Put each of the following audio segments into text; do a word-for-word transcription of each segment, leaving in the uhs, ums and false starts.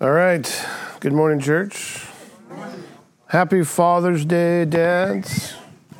All right. Good morning, church. Good morning. Happy Father's Day, dads.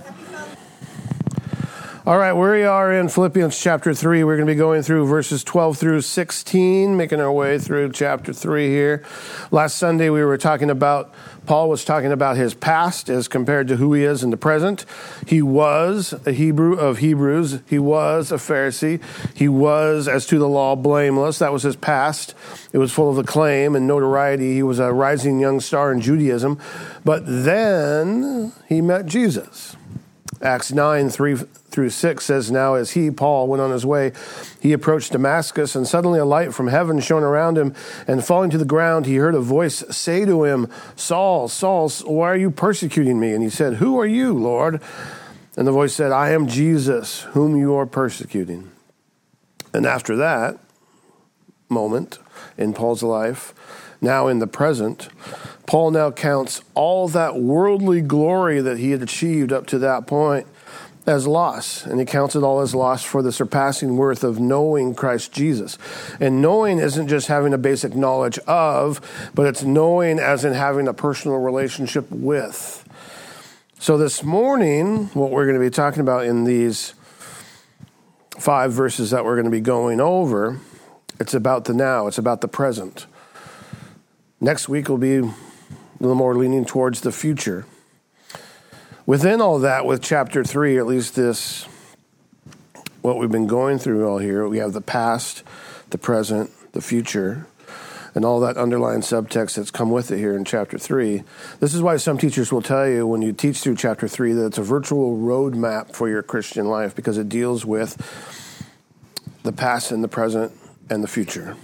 All right, we are in Philippians chapter three. We're going to be going through verses twelve through sixteen, making our way through chapter three here. Last Sunday, we were talking about, Paul was talking about his past as compared to who he is in the present. He was a Hebrew of Hebrews. He was a Pharisee. He was, as to the law, blameless. That was his past. It was full of acclaim and notoriety. He was a rising young star in Judaism. But then he met Jesus. Acts nine, three through six says, "Now as he, Paul, went on his way, he approached Damascus, and suddenly a light from heaven shone around him, and falling to the ground, he heard a voice say to him, 'Saul, Saul, why are you persecuting me?' And he said, 'Who are you, Lord?' And the voice said, 'I am Jesus, whom you are persecuting.'" And after that moment in Paul's life, now in the present, Paul now counts all that worldly glory that he had achieved up to that point as loss. And he counts it all as loss for the surpassing worth of knowing Christ Jesus. And knowing isn't just having a basic knowledge of, but it's knowing as in having a personal relationship with. So this morning, what we're going to be talking about in these five verses that we're going to be going over, it's about the now, it's about the present. Next week will be a little more leaning towards the future. Within all that, with chapter three, at least this, what we've been going through all here, we have the past, the present, the future, and all that underlying subtext that's come with it here in chapter three. This is why some teachers will tell you when you teach through chapter three that it's a virtual roadmap for your Christian life because it deals with the past and the present and the future.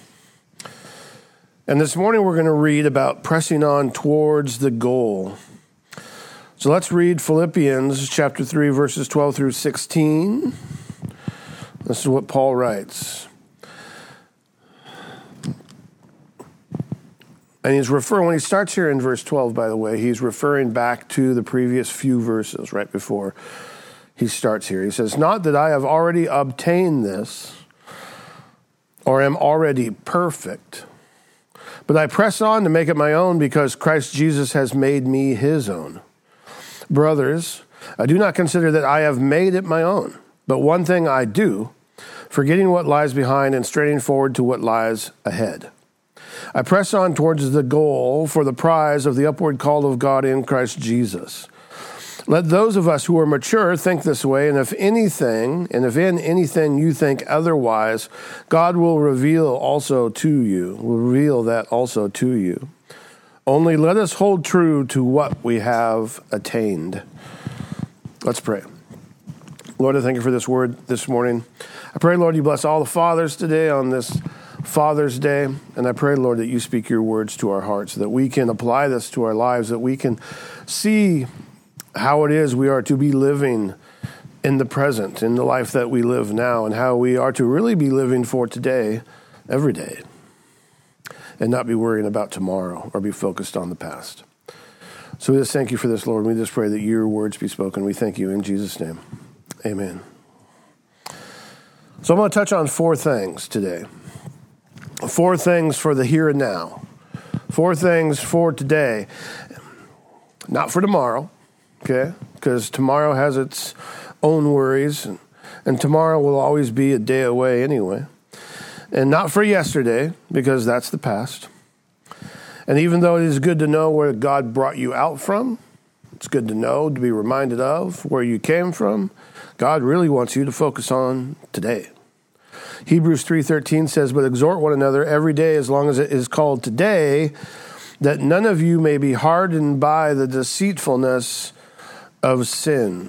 And this morning we're going to read about pressing on towards the goal. So let's read Philippians chapter three, verses twelve through sixteen. This is what Paul writes. And he's referring, when he starts here in verse twelve, by the way, he's referring back to the previous few verses right before he starts here. He says, "Not that I have already obtained this or am already perfect, but I press on to make it my own because Christ Jesus has made me his own. Brothers, I do not consider that I have made it my own, but one thing I do, forgetting what lies behind and straining forward to what lies ahead. I press on towards the goal for the prize of the upward call of God in Christ Jesus. Let those of us who are mature think this way, and if anything, and if in anything you think otherwise, God will reveal also to you, will reveal that also to you. Only let us hold true to what we have attained." Let's pray. Lord, I thank you for this word this morning. I pray, Lord, you bless all the fathers today on this Father's Day, and I pray, Lord, that you speak your words to our hearts, that we can apply this to our lives, that we can see how it is we are to be living in the present, in the life that we live now, and how we are to really be living for today, every day, and not be worrying about tomorrow or be focused on the past. So we just thank you for this, Lord. We just pray that your words be spoken. We thank you in Jesus' name. Amen. So I'm going to touch on four things today. Four things for the here and now. Four things for today. Not for tomorrow. Okay, because tomorrow has its own worries, and, and tomorrow will always be a day away anyway. And not for yesterday, because that's the past. And even though it is good to know where God brought you out from, it's good to know, to be reminded of where you came from, God really wants you to focus on today. Hebrews three thirteen says, "But exhort one another every day as long as it is called today, that none of you may be hardened by the deceitfulness of sin."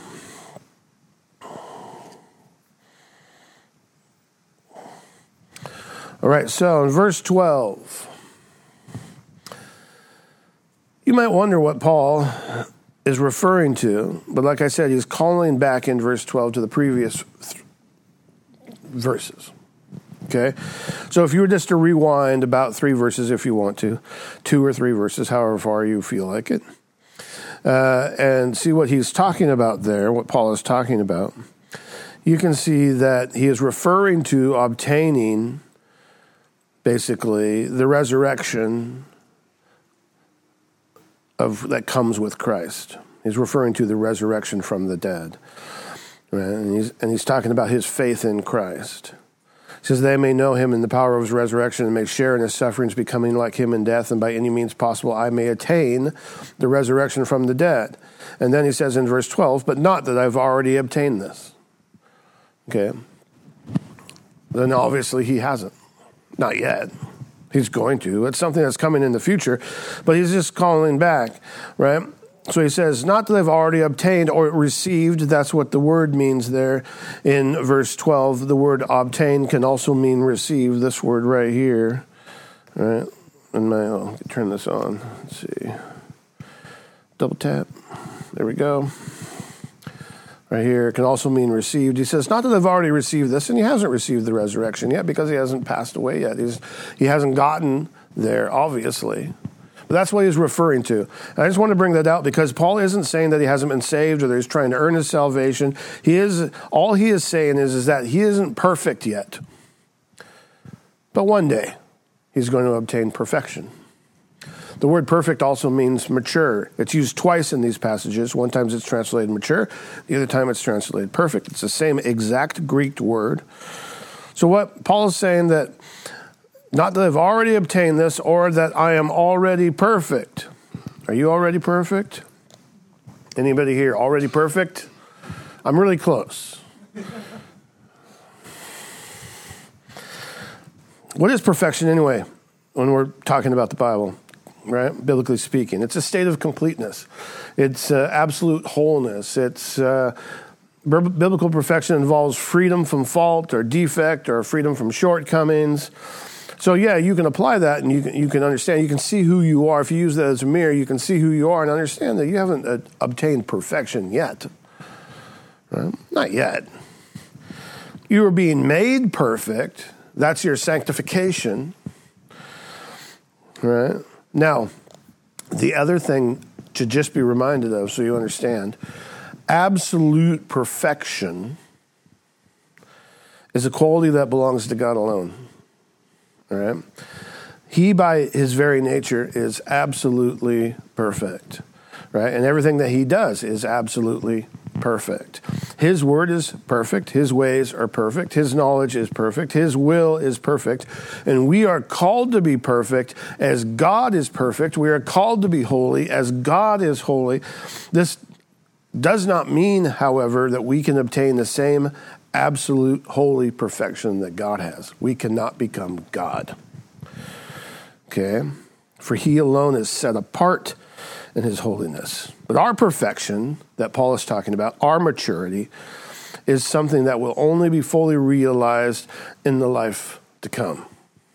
All right, so in verse twelve, you might wonder what Paul is referring to, but like I said, he's calling back in verse twelve to the previous th- verses. Okay, so if you were just to rewind about three verses, if you want to, two or three verses, however far you feel like it, Uh, and see what he's talking about there, what Paul is talking about, you can see that he is referring to obtaining basically the resurrection of that comes with Christ. He's referring to the resurrection from the dead. Right? And he's, and he's talking about his faith in Christ. He says, they may know him in the power of his resurrection and may share in his sufferings, becoming like him in death, and by any means possible I may attain the resurrection from the dead. And then he says in verse twelve, but not that I've already obtained this. Okay. Then obviously he hasn't. Not yet. He's going to. It's something that's coming in the future, but he's just calling back, right? So he says, not that they've already obtained or received. That's what the word means there in verse twelve. The word obtain can also mean receive. This word right here, right? And my, oh, turn this on. Let's see. Double tap. There we go. Right here, it can also mean received. He says, not that they've already received this, and he hasn't received the resurrection yet because he hasn't passed away yet. He's, he hasn't gotten there, obviously. But that's what he's referring to. And I just want to bring that out because Paul isn't saying that he hasn't been saved or that he's trying to earn his salvation. He is, all he is saying is, is that he isn't perfect yet. But one day, he's going to obtain perfection. The word perfect also means mature. It's used twice in these passages. One time it's translated mature. The other time it's translated perfect. It's the same exact Greek word. So what Paul is saying that not that I've already obtained this or that I am already perfect. Are you already perfect? Anybody here already perfect? I'm really close. What is perfection anyway when we're talking about the Bible? Right, biblically speaking, it's a state of completeness. It's uh, absolute wholeness. It's uh, biblical perfection involves freedom from fault or defect or freedom from shortcomings. So yeah, you can apply that and you can, you can understand. You can see who you are. If you use that as a mirror, you can see who you are and understand that you haven't uh, obtained perfection yet. Right? Not yet. You are being made perfect. That's your sanctification. Right? Now, the other thing to just be reminded of so you understand, absolute perfection is a quality that belongs to God alone. All right? He, by his very nature, is absolutely perfect. Right? And everything that he does is absolutely perfect. His word is perfect. His ways are perfect. His knowledge is perfect. His will is perfect. And we are called to be perfect as God is perfect. We are called to be holy as God is holy. This does not mean, however, that we can obtain the same absolute holy perfection that God has. We cannot become God. Okay? For he alone is set apart in his holiness. But our perfection that Paul is talking about, our maturity, is something that will only be fully realized in the life to come.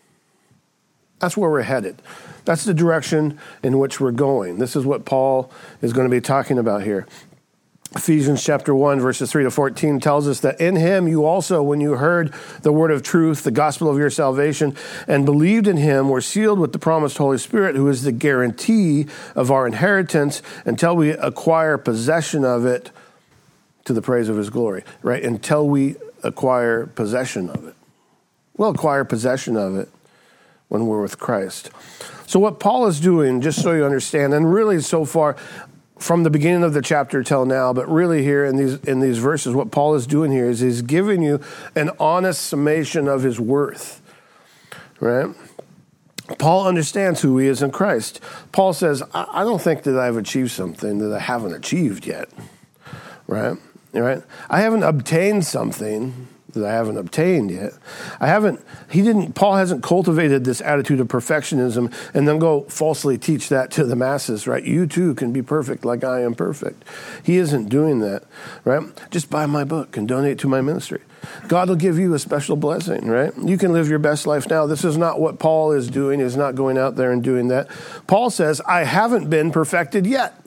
That's where we're headed. That's the direction in which we're going. This is what Paul is going to be talking about here. Ephesians chapter one, verses three to fourteen tells us that in him you also, when you heard the word of truth, the gospel of your salvation, and believed in him, were sealed with the promised Holy Spirit, who is the guarantee of our inheritance until we acquire possession of it to the praise of his glory, right? Until we acquire possession of it. We'll acquire possession of it when we're with Christ. So what Paul is doing, just so you understand, and really so far, from the beginning of the chapter till now, but really here in these in these verses, what Paul is doing here is he's giving you an honest summation of his worth, right? Paul understands who he is in Christ. Paul says, I, I don't think that I've achieved something that I haven't achieved yet, right? Right? I haven't obtained something that I haven't obtained yet. I haven't, he didn't, Paul hasn't cultivated this attitude of perfectionism and then go falsely teach that to the masses, right? You too can be perfect like I am perfect. He isn't doing that, right? Just buy my book and donate to my ministry. God will give you a special blessing, right? You can live your best life now. This is not what Paul is doing. He's not going out there and doing that. Paul says, I haven't been perfected yet.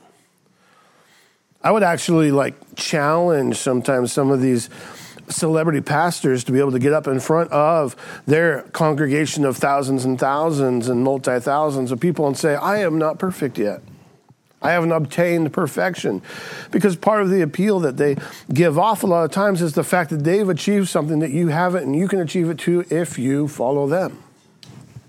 I would actually like challenge sometimes some of these celebrity pastors to be able to get up in front of their congregation of thousands and thousands and multi-thousands of people and say, I am not perfect yet. I haven't obtained perfection. Because part of the appeal that they give off a lot of times is the fact that they've achieved something that you haven't, and you can achieve it too if you follow them.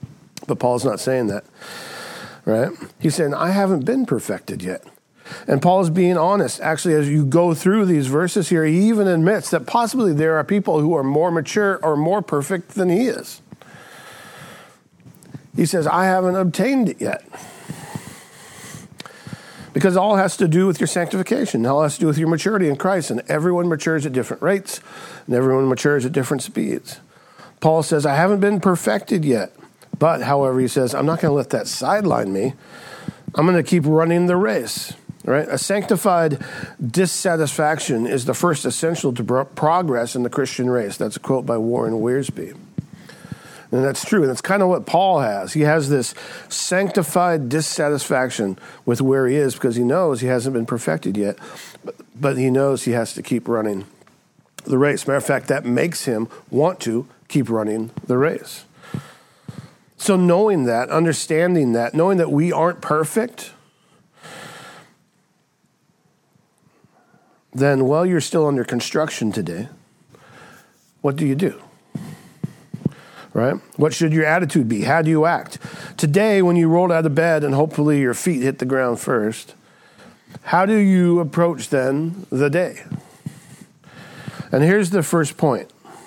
but Paul's not saying that, right? He's saying, I haven't been perfected yet. And Paul is being honest. Actually, as you go through these verses here, he even admits that possibly there are people who are more mature or more perfect than he is. He says, I haven't obtained it yet. Because it all has to do with your sanctification. It all has to do with your maturity in Christ. And everyone matures at different rates. And everyone matures at different speeds. Paul says, I haven't been perfected yet. But, however, he says, I'm not going to let that sideline me. I'm going to keep running the race. Right? A sanctified dissatisfaction is the first essential to pro- progress in the Christian race. That's a quote by Warren Wiersbe. And that's true. And that's kind of what Paul has. He has this sanctified dissatisfaction with where he is because he knows he hasn't been perfected yet. But, but he knows he has to keep running the race. Matter of fact, that makes him want to keep running the race. So knowing that, understanding that, knowing that we aren't perfect, then while you're still under construction today, what do you do? Right? What should your attitude be? How do you act? Today, when you rolled out of bed and hopefully your feet hit the ground first, how do you approach then the day? And here's the first point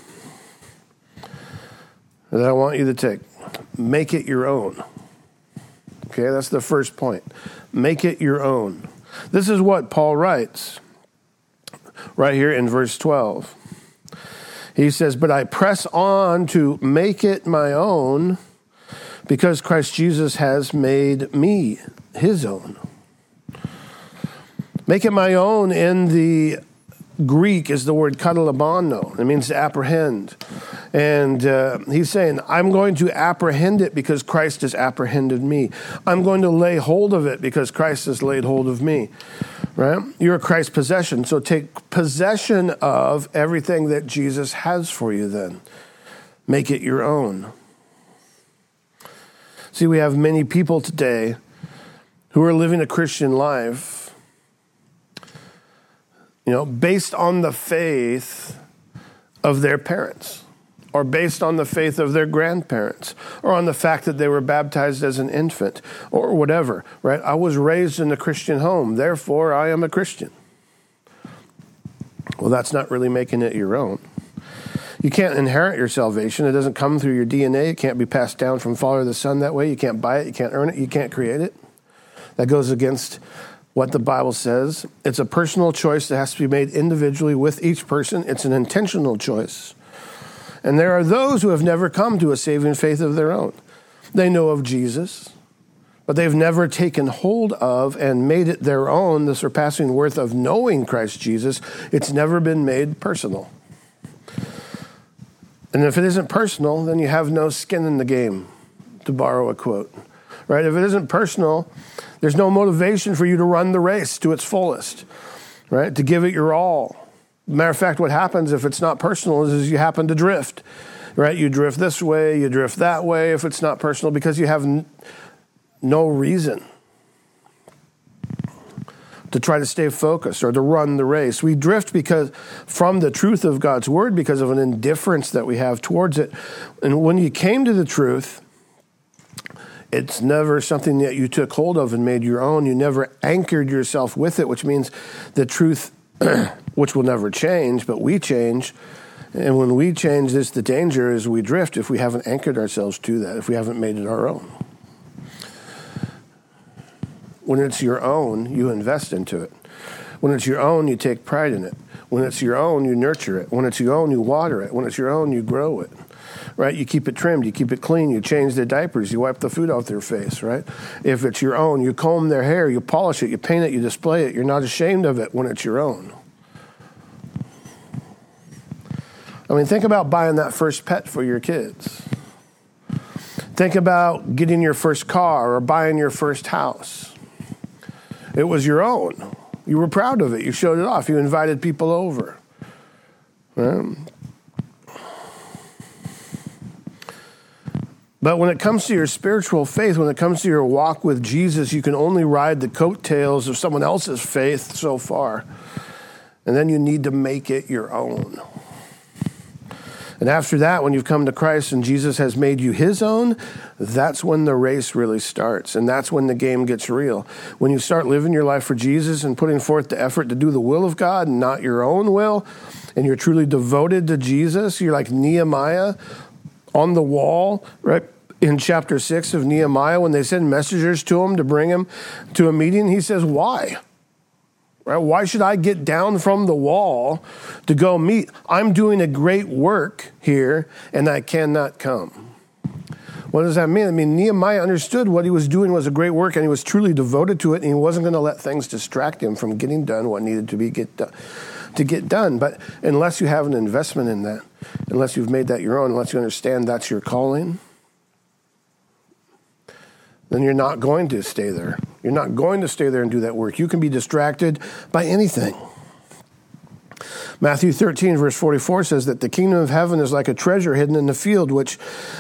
that I want you to take. Make it your own. Okay, that's the first point. Make it your own. This is what Paul writes right here in verse twelve. He says, but I press on to make it my own because Christ Jesus has made me his own. Make it my own in the Greek is the word katalabano. It means to apprehend. And uh, he's saying, I'm going to apprehend it because Christ has apprehended me. I'm going to lay hold of it because Christ has laid hold of me. Right? You're a Christ possession. So take possession of everything that Jesus has for you then. Make it your own. See, we have many people today who are living a Christian life, you know, based on the faith of their parents, or based on the faith of their grandparents, or on the fact that they were baptized as an infant, or whatever, right? I was raised in a Christian home, therefore I am a Christian. Well, that's not really making it your own. You can't inherit your salvation. It doesn't come through your D N A. It can't be passed down from father to son that way. You can't buy it. You can't earn it. You can't create it. That goes against what the Bible says. It's a personal choice that has to be made individually with each person. It's an intentional choice. And there are those who have never come to a saving faith of their own. They know of Jesus, but they've never taken hold of and made it their own, the surpassing worth of knowing Christ Jesus. It's never been made personal. And if it isn't personal, then you have no skin in the game, to borrow a quote. Right? If it isn't personal, there's no motivation for you to run the race to its fullest, right? To give it your all. Matter of fact, what happens if it's not personal is, is you happen to drift, right? You drift this way, you drift that way if it's not personal because you have n- no reason to try to stay focused or to run the race. We drift because from the truth of God's word because of an indifference that we have towards it. And when you came to the truth, it's never something that you took hold of and made your own. You never anchored yourself with it, which means the truth which will never change, but we change. And when we change this, the danger is we drift if we haven't anchored ourselves to that, if we haven't made it our own. When it's your own, you invest into it. When it's your own, you take pride in it. When it's your own, you nurture it. When it's your own, you water it. When it's your own, you grow it. Right? You keep it trimmed, you keep it clean, you change their diapers, you wipe the food off their face, right? If it's your own, you comb their hair, you polish it, you paint it, you display it. You're not ashamed of it when it's your own. I mean, think about buying that first pet for your kids. Think about getting your first car or buying your first house. It was your own. You were proud of it. You showed it off. You invited people over. Right? But when it comes to your spiritual faith, when it comes to your walk with Jesus, you can only ride the coattails of someone else's faith so far. And then you need to make it your own. And after that, when you've come to Christ and Jesus has made you his own, that's when the race really starts. And that's when the game gets real. When you start living your life for Jesus and putting forth the effort to do the will of God and not your own will, and you're truly devoted to Jesus, you're like Nehemiah on the wall, right? In chapter six of Nehemiah, when they send messengers to him to bring him to a meeting, he says, why? Right? Why should I get down from the wall to go meet? I'm doing a great work here, and I cannot come. What does that mean? I mean, Nehemiah understood what he was doing was a great work, and he was truly devoted to it, and he wasn't going to let things distract him from getting done what needed to be get done, to get done. But unless you have an investment in that, unless you've made that your own, unless you understand that's your calling, then you're not going to stay there. You're not going to stay there and do that work. You can be distracted by anything. Matthew thirteen, verse forty-four says that the kingdom of heaven is like a treasure hidden in the field, which,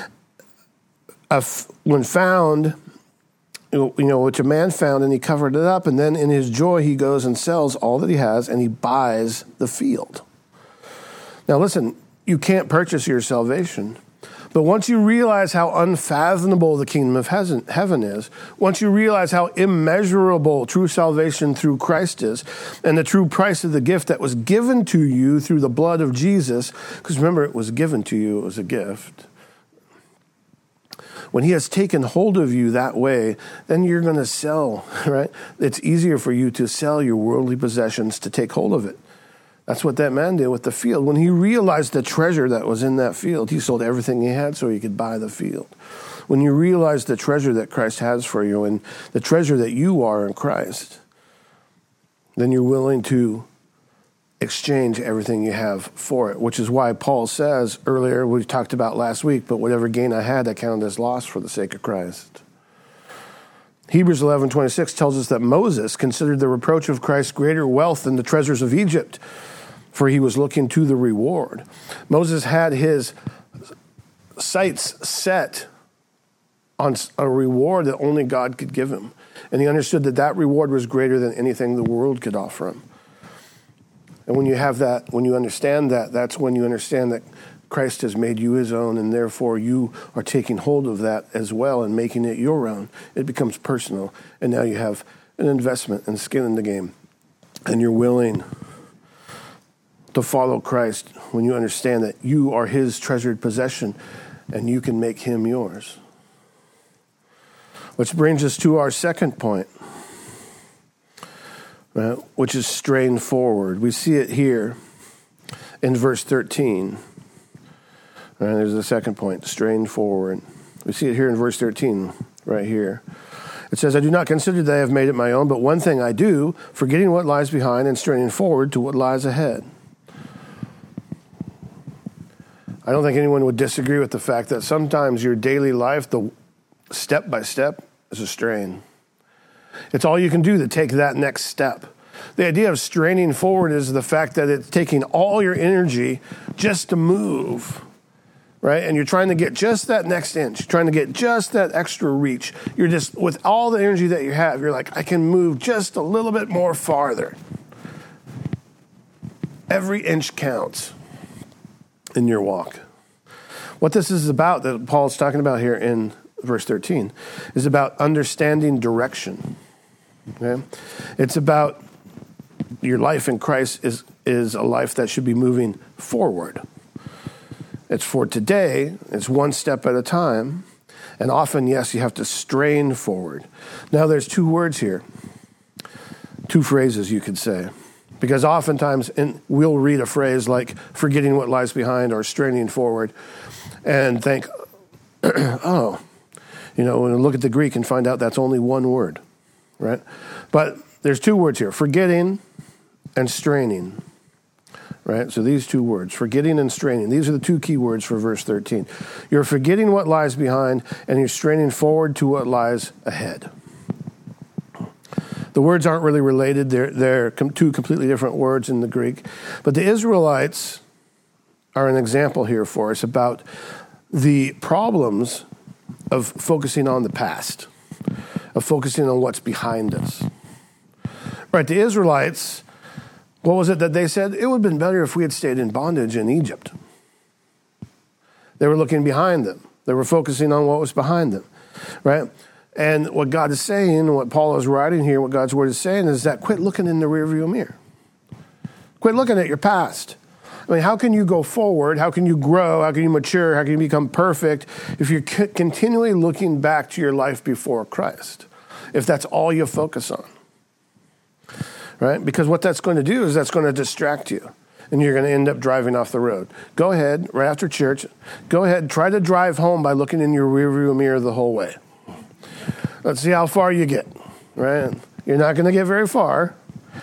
when found, you know, which a man found, and he covered it up, and then in his joy he goes and sells all that he has, and he buys the field. Now listen, you can't purchase your salvation. But once you realize how unfathomable the kingdom of heaven is, once you realize how immeasurable true salvation through Christ is, and the true price of the gift that was given to you through the blood of Jesus, because remember, it was given to you, it was a gift. When he has taken hold of you that way, then you're going to sell, right? It's easier for you to sell your worldly possessions to take hold of it. That's what that man did with the field. When he realized the treasure that was in that field, he sold everything he had so he could buy the field. When you realize the treasure that Christ has for you and the treasure that you are in Christ, then you're willing to exchange everything you have for it, which is why Paul says earlier, we talked about last week, but whatever gain I had, I counted as loss for the sake of Christ. Hebrews eleven twenty-six tells us that Moses considered the reproach of Christ greater wealth than the treasures of Egypt, for he was looking to the reward. Moses had his sights set on a reward that only God could give him. And he understood that that reward was greater than anything the world could offer him. And when you have that, when you understand that, that's when you understand that Christ has made you his own, and therefore you are taking hold of that as well and making it your own. It becomes personal, and now you have an investment and skin in the game. And you're willing to follow Christ when you understand that you are his treasured possession and you can make him yours. Which brings us to our second point, right, which is strain forward. We see it here in verse thirteen. Right, there's the second point, strain forward. We see it here in verse thirteen, right here. It says, I do not consider that I have made it my own, but one thing I do, forgetting what lies behind and straining forward to what lies ahead. I don't think anyone would disagree with the fact that sometimes your daily life, the step by step, is a strain. It's all you can do to take that next step. The idea of straining forward is the fact that it's taking all your energy just to move, right? And you're trying to get just that next inch, you're trying to get just that extra reach. You're just, with all the energy that you have, you're like, I can move just a little bit more farther. Every inch counts in your walk. What this is about, that Paul's talking about here in verse thirteen, is about understanding direction. Okay? It's about your life in Christ is, is a life that should be moving forward. It's for today. It's one step at a time. And often, yes, you have to strain forward. Now, there's two words here. Two phrases, you could say. Because oftentimes in, we'll read a phrase like forgetting what lies behind or straining forward and think, oh, you know, when we look at the Greek and find out that's only one word, right? But there's two words here, forgetting and straining, right? So these two words, forgetting and straining, these are the two key words for verse thirteen. You're forgetting what lies behind and you're straining forward to what lies ahead. The words aren't really related. They're, they're two completely different words in the Greek. But the Israelites are an example here for us about the problems of focusing on the past, of focusing on what's behind us. Right, the Israelites, what was it that they said? It would have been better if we had stayed in bondage in Egypt. They were looking behind them. They were focusing on what was behind them, right? And what God is saying, what Paul is writing here, what God's word is saying is that quit looking in the rearview mirror. Quit looking at your past. I mean, how can you go forward? How can you grow? How can you mature? How can you become perfect if you're c- continually looking back to your life before Christ? If that's all you focus on, right? Because what that's going to do is that's going to distract you, and you're going to end up driving off the road. Go ahead, right after church, go ahead, try to drive home by looking in your rearview mirror the whole way. Let's see how far you get, right? You're not going to get very far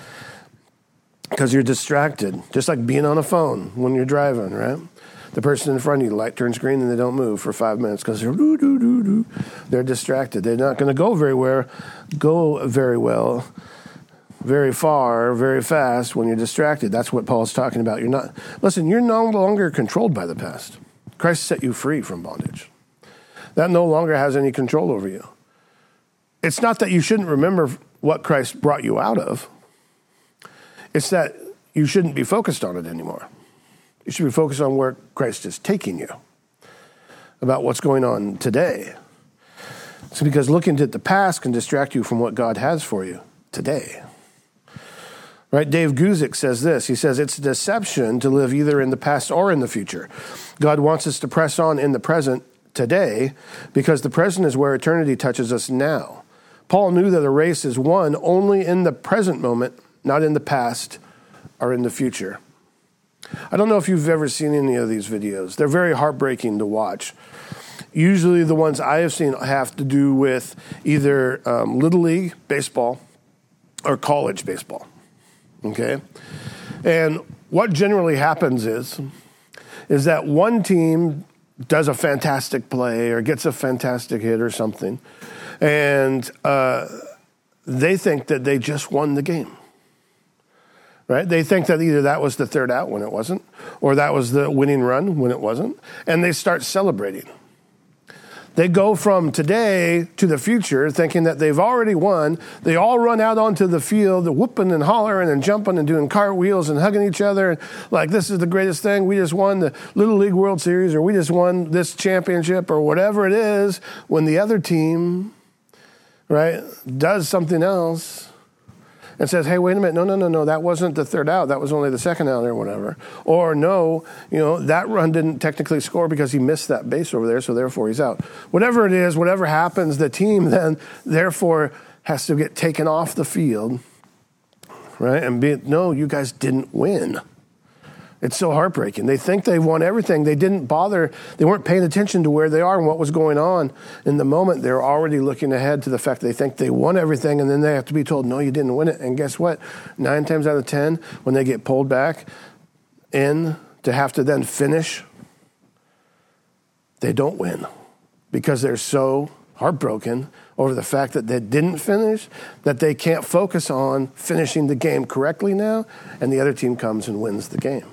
because you're distracted, just like being on a phone when you're driving, right? The person in front of you, the light turns green and they don't move for five minutes because they're doo, doo, doo, doo. They're distracted. They're not going to go very well, go very well, very far, very fast when you're distracted. That's what Paul's talking about. You're not, listen, you're no longer controlled by the past. Christ set you free from bondage. That no longer has any control over you. It's not that you shouldn't remember what Christ brought you out of. It's that you shouldn't be focused on it anymore. You should be focused on where Christ is taking you, about what's going on today. It's because looking at the past can distract you from what God has for you today. Right? Dave Guzik says this. He says, it's a deception to live either in the past or in the future. God wants us to press on in the present today because the present is where eternity touches us now. Paul knew that a race is won only in the present moment, not in the past or in the future. I don't know if you've ever seen any of these videos. They're very heartbreaking to watch. Usually the ones I have seen have to do with either um, Little League baseball or college baseball, okay? And what generally happens is, is that one team does a fantastic play or gets a fantastic hit or something, and uh, they think that they just won the game. Right? They think that either that was the third out when it wasn't, or that was the winning run when it wasn't, and they start celebrating. They go from today to the future thinking that they've already won. They all run out onto the field whooping and hollering and jumping and doing cartwheels and hugging each other. And like, this is the greatest thing. We just won the Little League World Series, or we just won this championship, or whatever it is, when the other team, right, does something else and says, hey, wait a minute, no, no, no, no, that wasn't the third out. That was only the second out or whatever. Or no, you know, that run didn't technically score because he missed that base over there, so therefore he's out. Whatever it is, whatever happens, the team then therefore has to get taken off the field, right? And be, no, you guys didn't win. It's so heartbreaking. They think they've won everything. They didn't bother. They weren't paying attention to where they are and what was going on in the moment. They're already looking ahead to the fact they think they won everything, and then they have to be told, no, you didn't win it. And guess what? Nine times out of ten, when they get pulled back in to have to then finish, they don't win because they're so heartbroken over the fact that they didn't finish, that they can't focus on finishing the game correctly now, and the other team comes and wins the game.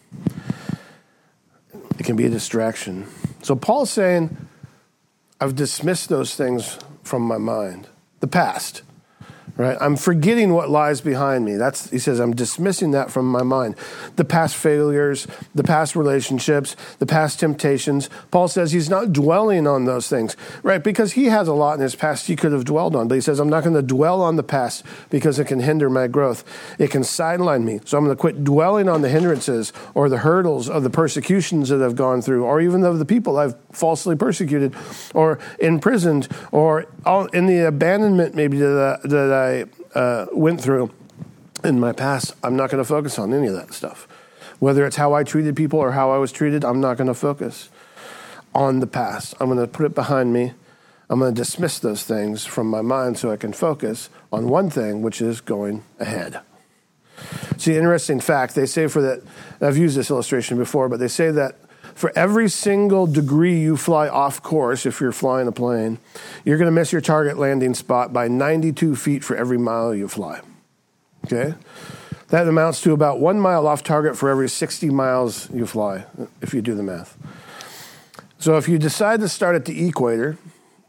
It can be a distraction. So Paul's saying, I've dismissed those things from my mind. The past, right? I'm forgetting what lies behind me. That's, he says, I'm dismissing that from my mind. The past failures, the past relationships, the past temptations. Paul says he's not dwelling on those things, right? Because he has a lot in his past he could have dwelled on. But he says, I'm not going to dwell on the past because it can hinder my growth. It can sideline me. So I'm going to quit dwelling on the hindrances or the hurdles of the persecutions that I've gone through, or even of the people I've falsely persecuted or imprisoned, or in the abandonment maybe that I, that I uh, went through in my past. I'm not going to focus on any of that stuff. Whether it's how I treated people or how I was treated, I'm not going to focus on the past. I'm going to put it behind me. I'm going to dismiss those things from my mind so I can focus on one thing, which is going ahead. See, interesting fact, they say for that, I've used this illustration before, but they say that for every single degree you fly off course, if you're flying a plane, you're going to miss your target landing spot by ninety-two feet for every mile you fly. Okay? That amounts to about one mile off target for every sixty miles you fly, if you do the math. So if you decide to start at the equator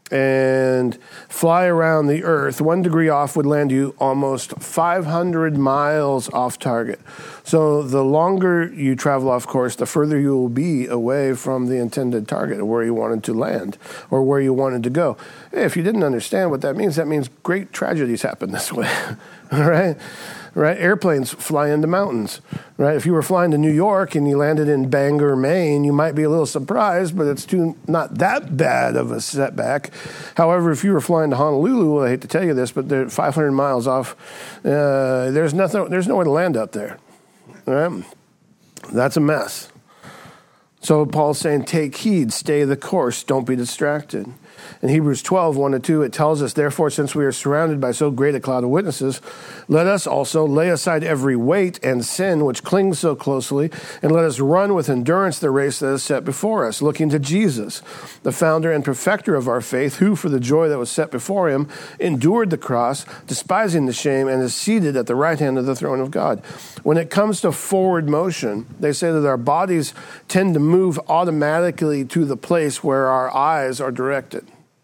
and fly around the earth, one degree off would land you almost five hundred miles off target. So the longer you travel off course, the further you will be away from the intended target, or where you wanted to land, or where you wanted to go. If you didn't understand what that means, that means great tragedies happen this way. All right? Right? Airplanes fly into mountains, right? If you were flying to New York and you landed in Bangor, Maine, you might be a little surprised, but it's too, not that bad of a setback. However, if you were flying to Honolulu, I hate to tell you this, but they're five hundred miles off. Uh, there's nothing. There's nowhere to land out there. Right? That's a mess. So Paul's saying, take heed, stay the course, don't be distracted. In Hebrews twelve, one to two, it tells us, therefore, since we are surrounded by so great a cloud of witnesses, let us also lay aside every weight and sin which clings so closely, and let us run with endurance the race that is set before us, looking to Jesus, the founder and perfecter of our faith, who, for the joy that was set before him, endured the cross, despising the shame, and is seated at the right hand of the throne of God. When it comes to forward motion, they say that our bodies tend to move automatically to the place where our eyes are directed.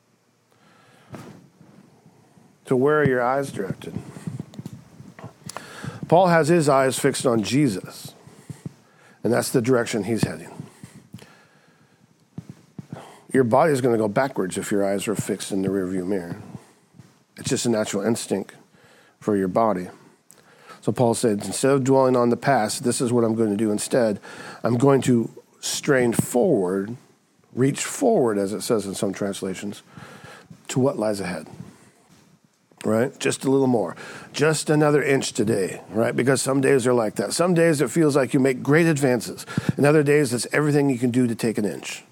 So where are your eyes directed? Paul has his eyes fixed on Jesus, and that's the direction he's heading. Your body is going to go backwards if your eyes are fixed in the rearview mirror. It's just a natural instinct for your body. So Paul said, instead of dwelling on the past, this is what I'm going to do instead. I'm going to strain forward, reach forward, as it says in some translations, to what lies ahead. Right? Just a little more. Just another inch today, right? Because some days are like that. Some days it feels like you make great advances. And other days it's everything you can do to take an inch.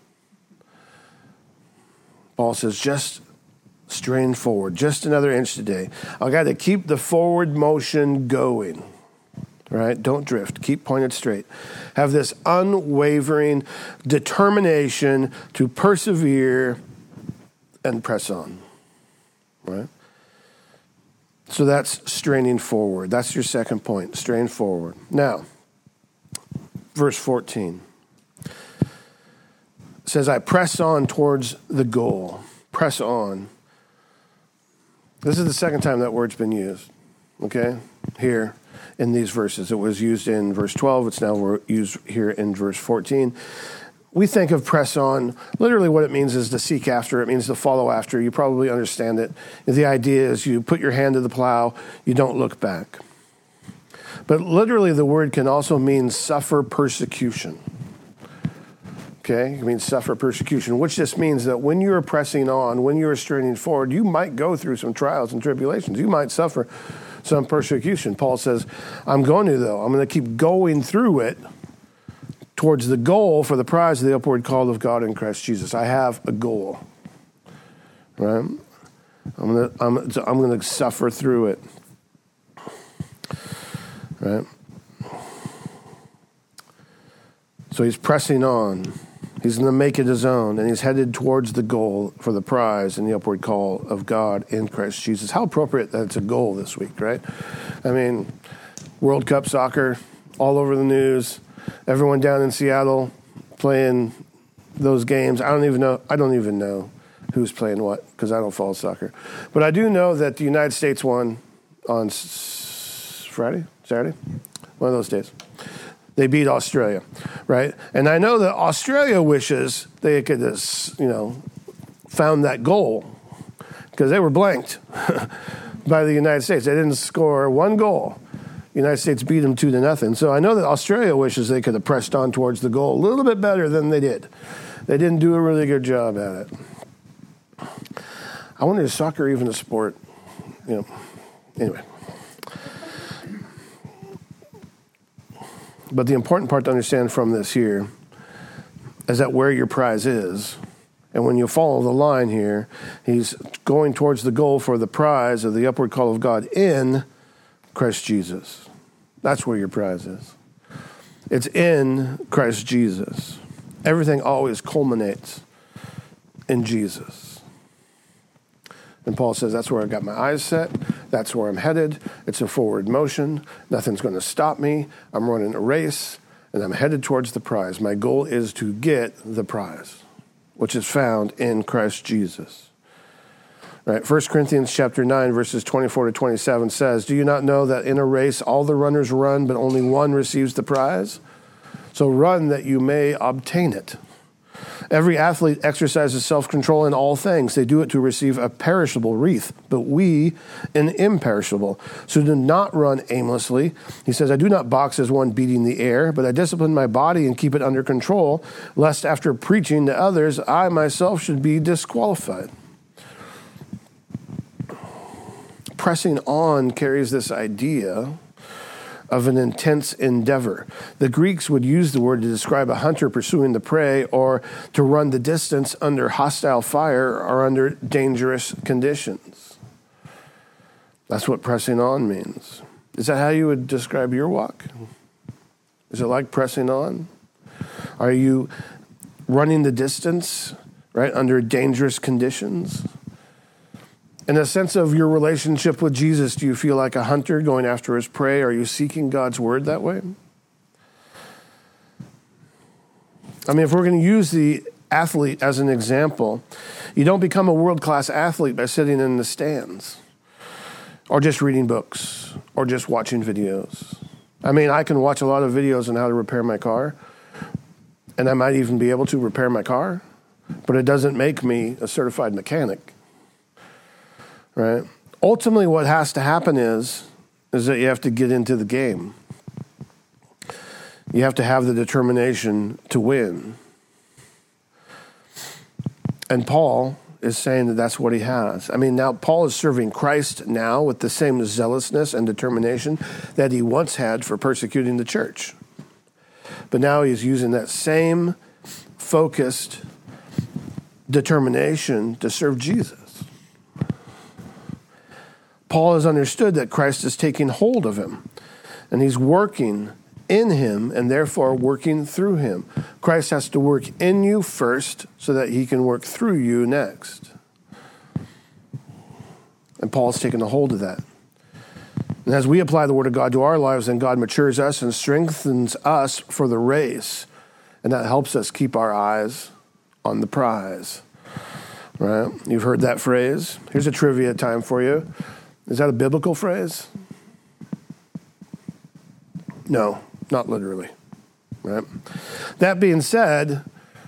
Paul says, just strain forward. Just another inch today. I've got to keep the forward motion going. Right? Don't drift. Keep pointed straight. Have this unwavering determination to persevere and press on. Right? So that's straining forward. That's your second point, strain forward. Now, verse fourteen says, I press on towards the goal. Press on. This is the second time that word's been used, okay, here in these verses. It was used in verse twelve. It's now used here in verse fourteen. We think of press on, literally what it means is to seek after. It means to follow after. You probably understand it. The idea is you put your hand to the plow, you don't look back. But literally the word can also mean suffer persecution. Okay, it means suffer persecution, which just means that when you're pressing on, when you're straining forward, you might go through some trials and tribulations. You might suffer some persecution. Paul says, I'm going to, though. I'm going to keep going through it towards the goal for the prize of the upward call of God in Christ Jesus. I have a goal, right? I'm gonna, I'm, I'm gonna suffer through it, right? So he's pressing on. He's going to make it his own, and he's headed towards the goal for the prize and the upward call of God in Christ Jesus. How appropriate that it's a goal this week, right? I mean, World Cup soccer, all over the news. Everyone down in Seattle playing those games. I don't even know. I don't even know who's playing what because I don't follow soccer. But I do know that the United States won on s- Friday, Saturday, one of those days. They beat Australia, right? And I know that Australia wishes they could have, you know, found that goal because they were blanked by the United States. They didn't score one goal. The United States beat them two to nothing. So I know that Australia wishes they could have pressed on towards the goal a little bit better than they did. They didn't do a really good job at it. I wonder, is soccer even a sport? You know, anyway. But the important part to understand from this here is that where your prize is. And when you follow the line here, he's going towards the goal for the prize of the upward call of God in Christ Jesus. That's where your prize is. It's in Christ Jesus. Everything always culminates in Jesus. And Paul says, that's where I got my eyes set. That's where I'm headed. It's a forward motion. Nothing's going to stop me. I'm running a race, and I'm headed towards the prize. My goal is to get the prize, which is found in Christ Jesus. Right? First Corinthians chapter nine, verses twenty-four to twenty-seven says, do you not know that in a race all the runners run, but only one receives the prize? So run that you may obtain it. Every athlete exercises self-control in all things. They do it to receive a perishable wreath, but we an imperishable. So do not run aimlessly. He says, I do not box as one beating the air, but I discipline my body and keep it under control, lest after preaching to others, I myself should be disqualified. Pressing on carries this idea of an intense endeavor. The Greeks would use the word to describe a hunter pursuing the prey or to run the distance under hostile fire or under dangerous conditions. That's what pressing on means. Is that how you would describe your walk? Is it like pressing on? Are you running the distance, right, under dangerous conditions? In a sense of your relationship with Jesus, do you feel like a hunter going after his prey? Are you seeking God's word that way? I mean, if we're going to use the athlete as an example, you don't become a world-class athlete by sitting in the stands or just reading books or just watching videos. I mean, I can watch a lot of videos on how to repair my car, and I might even be able to repair my car, but it doesn't make me a certified mechanic. Right? Ultimately, what has to happen is, is that you have to get into the game. You have to have the determination to win. And Paul is saying that that's what he has. I mean, now Paul is serving Christ now with the same zealousness and determination that he once had for persecuting the church. But now he's using that same focused determination to serve Jesus. Paul has understood that Christ is taking hold of him, and he's working in him and therefore working through him. Christ has to work in you first so that he can work through you next. And Paul's taken a hold of that. And as we apply the word of God to our lives, then God matures us and strengthens us for the race. And that helps us keep our eyes on the prize. Right? You've heard that phrase. Here's a trivia time for you. Is that a biblical phrase? No, not literally. Right? That being said,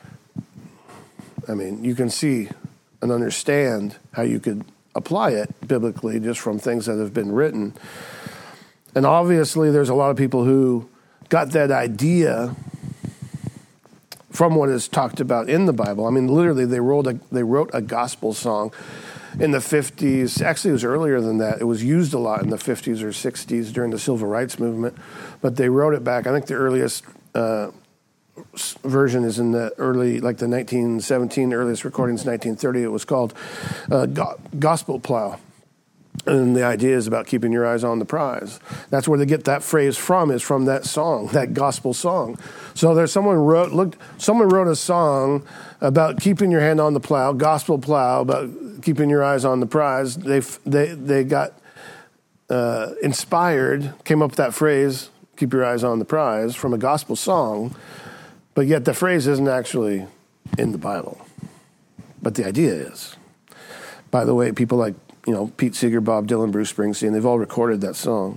I mean, you can see and understand how you could apply it biblically just from things that have been written. And obviously, there's a lot of people who got that idea from what is talked about in the Bible. I mean, literally, they wrote a, they wrote a gospel song in the fifties. Actually, it was earlier than that. It was used a lot in the fifties or sixties during the civil rights movement. But they wrote it back. I think the earliest uh, version is in the early, like the nineteen seventeen, earliest recordings, nineteen thirty. It was called uh, Go- Gospel Plow. And the idea is about keeping your eyes on the prize. That's where they get that phrase from, is from that song, that gospel song. So there's someone wrote, looked, someone wrote a song about keeping your hand on the plow, gospel plow, about keeping your eyes on the prize. They they they got uh, inspired, came up with that phrase, keep your eyes on the prize, from a gospel song, but yet the phrase isn't actually in the Bible. But the idea is. By the way, people like, you know, Pete Seeger, Bob Dylan, Bruce Springsteen, they've all recorded that song.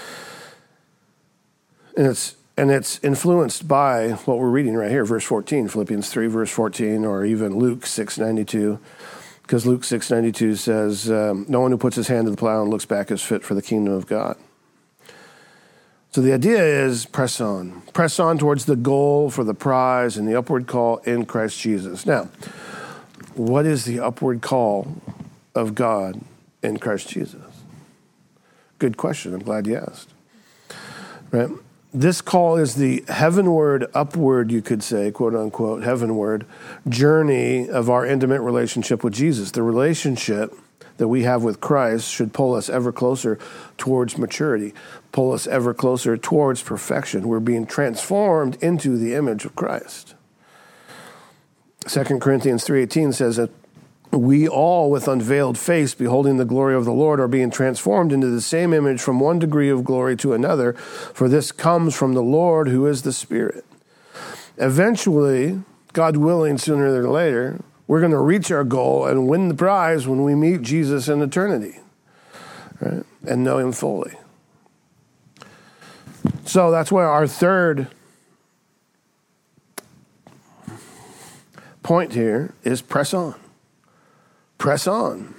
And it's and it's influenced by what we're reading right here, verse fourteen, Philippians three, verse fourteen, or even Luke six ninety-two. Because Luke six ninety-two says, um, no one who puts his hand to the plow and looks back is fit for the kingdom of God. So the idea is press on. Press on towards the goal for the prize and the upward call in Christ Jesus. Now, what is the upward call of God in Christ Jesus? Good question. I'm glad you asked. Right? This call is the heavenward, upward, you could say, quote unquote, heavenward journey of our intimate relationship with Jesus. The relationship that we have with Christ should pull us ever closer towards maturity, pull us ever closer towards perfection. We're being transformed into the image of Christ. Second Corinthians three eighteen says that we all, with unveiled face, beholding the glory of the Lord, are being transformed into the same image from one degree of glory to another, for this comes from the Lord, who is the Spirit. Eventually, God willing, sooner than later, we're we're going to reach our goal and win the prize when we meet Jesus in eternity, right? And know him fully. So that's why our third point here is press on. Press on.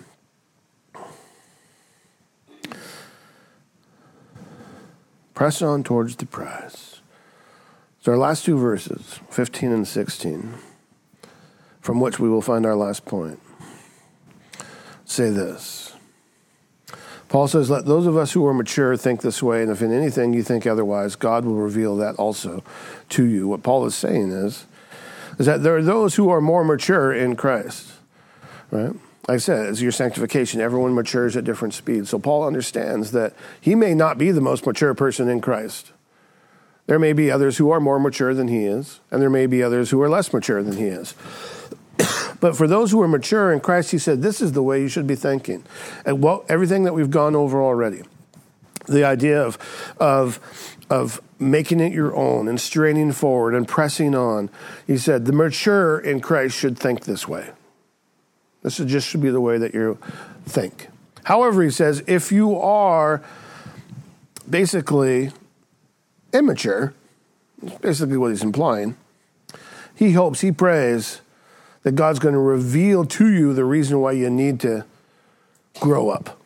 Press on towards the prize. So our last two verses, fifteen and sixteen, from which we will find our last point, say this. Paul says, let those of us who are mature think this way, and if in anything you think otherwise, God will reveal that also to you. What Paul is saying is, is that there are those who are more mature in Christ, right? Like I said, it's your sanctification. Everyone matures at different speeds. So Paul understands that he may not be the most mature person in Christ. There may be others who are more mature than he is, and there may be others who are less mature than he is. But for those who are mature in Christ, he said, this is the way you should be thinking. And well, everything that we've gone over already, the idea of, of, of making it your own and straining forward and pressing on, he said, the mature in Christ should think this way. This is just should be the way that you think. However, he says, if you are basically immature, that's basically what he's implying, he hopes, he prays that God's going to reveal to you the reason why you need to grow up.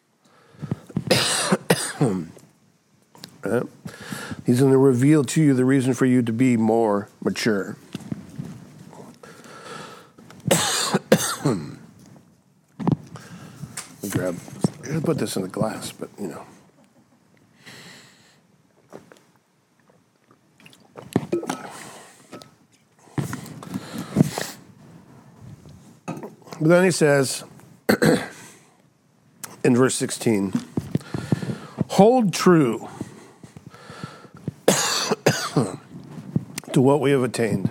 Right? He's going to reveal to you the reason for you to be more mature. Grab, I'm going to put this in the glass, but you know. But then he says, in verse sixteen, hold true to what we have attained.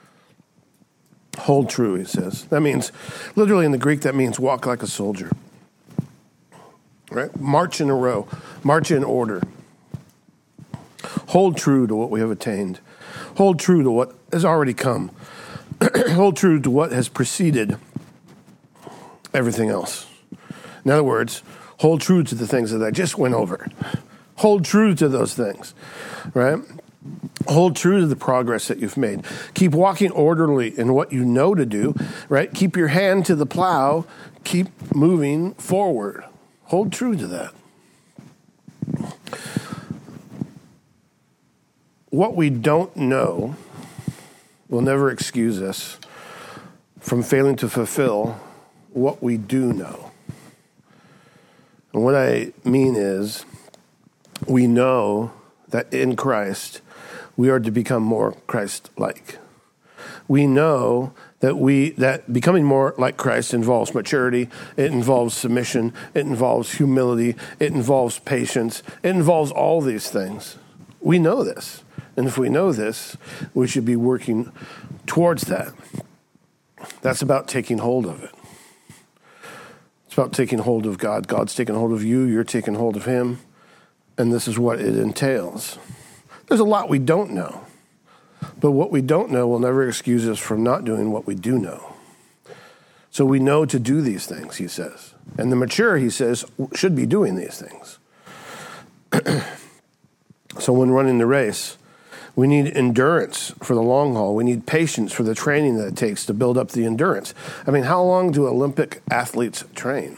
Hold true, he says. That means, literally in the Greek, that means walk like a soldier. Right? March in a row. March in order. Hold true to what we have attained. Hold true to what has already come. Hold true to what has preceded everything else. In other words, hold true to the things that I just went over. Hold true to those things, right? Hold true to the progress that you've made. Keep walking orderly in what you know to do, right? Keep your hand to the plow. Keep moving forward. Hold true to that. What we don't know will never excuse us from failing to fulfill what we do know. And what I mean is, we know that in Christ, we are to become more Christ-like. We know that we that becoming more like Christ involves maturity, it involves submission, it involves humility, it involves patience, it involves all these things. We know this. And if we know this, we should be working towards that. That's about taking hold of it. It's about taking hold of God. God's taking hold of you, you're taking hold of him, and this is what it entails. There's a lot we don't know, but what we don't know will never excuse us from not doing what we do know. So we know to do these things, he says. And the mature, he says, should be doing these things. So when running the race, we need endurance for the long haul. We need patience for the training that it takes to build up the endurance. I mean, how long do Olympic athletes train?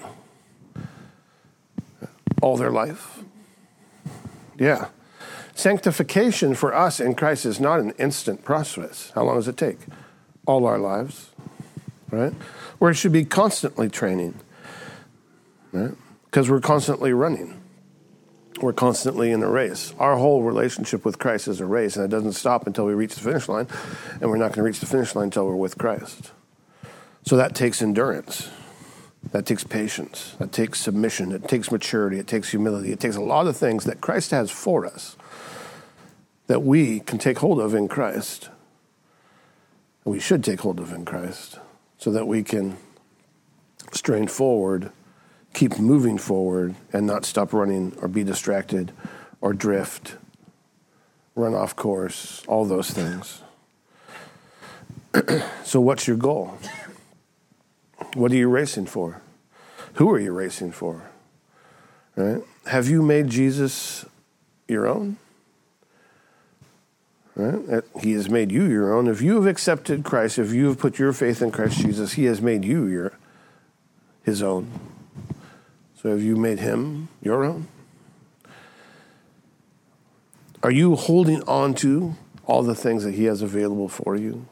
All their life? Yeah. Sanctification for us in Christ is not an instant process. How long does it take? All our lives, right? Where it should be constantly training, right? Because we're constantly running. We're constantly in a race. Our whole relationship with Christ is a race, and it doesn't stop until we reach the finish line, and we're not going to reach the finish line until we're with Christ. So that takes endurance. That takes patience. That takes submission. It takes maturity. It takes humility. It takes a lot of things that Christ has for us that we can take hold of in Christ. And we should take hold of in Christ so that we can strain forward, keep moving forward, and not stop running or be distracted or drift, run off course, all those things. So what's your goal? What are you racing for? Who are you racing for? Right? Have you made Jesus your own? Right? He has made you your own. If you have accepted Christ, if you have put your faith in Christ Jesus, he has made you your his own. So have you made him your own? Are you holding on to all the things that he has available for you?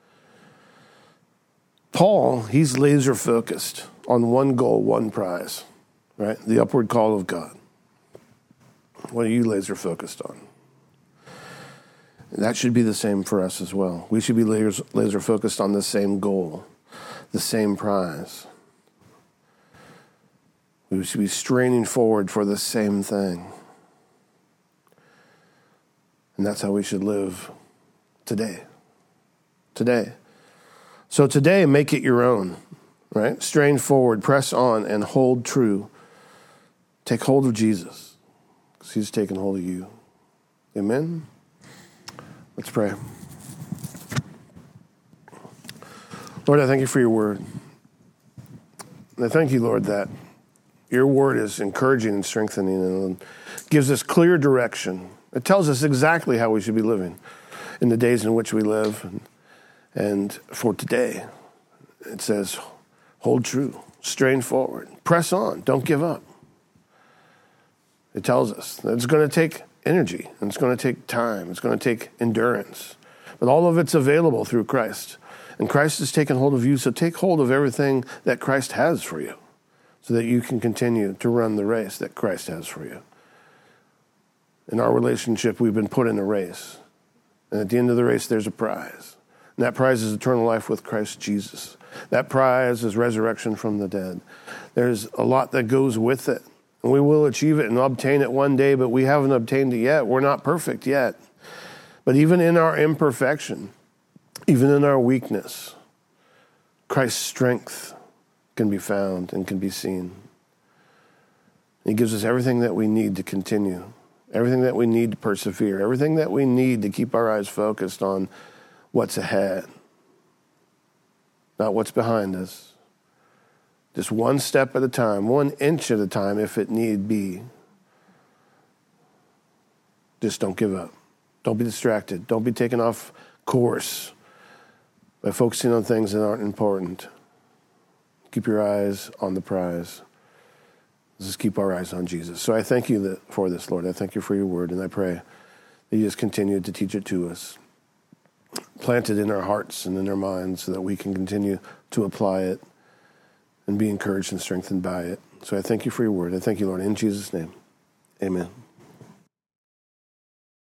Paul, he's laser focused on one goal, one prize, right? The upward call of God. What are you laser focused on? And that should be the same for us as well. We should be laser, laser focused on the same goal, the same prize. We should be straining forward for the same thing. And that's how we should live today. Today. So today, make it your own, right? Strain forward, press on, and hold true. Take hold of Jesus, because he's taken hold of you. Amen? Let's pray. Lord, I thank you for your word. And I thank you, Lord, that your word is encouraging and strengthening and gives us clear direction. It tells us exactly how we should be living in the days in which we live. And, and for today, it says, hold true, strain forward, press on, don't give up. It tells us that it's going to take energy, and it's going to take time, it's going to take endurance. But all of it's available through Christ. And Christ has taken hold of you, so take hold of everything that Christ has for you, so that you can continue to run the race that Christ has for you. In our relationship, we've been put in a race. And at the end of the race, there's a prize. And that prize is eternal life with Christ Jesus. That prize is resurrection from the dead. There's a lot that goes with it. And we will achieve it and obtain it one day, but we haven't obtained it yet. We're not perfect yet. But even in our imperfection, even in our weakness, Christ's strength can be found and can be seen. He gives us everything that we need to continue, everything that we need to persevere, everything that we need to keep our eyes focused on what's ahead, not what's behind us. Just one step at a time, one inch at a time if it need be. Just don't give up. Don't be distracted. Don't be taken off course by focusing on things that aren't important. Keep your eyes on the prize. Let's just keep our eyes on Jesus. So I thank you that, for this, Lord. I thank you for your word, and I pray that you just continue to teach it to us. Plant it in our hearts and in our minds so that we can continue to apply it and be encouraged and strengthened by it. So I thank you for your word. I thank you, Lord, in Jesus' name. Amen.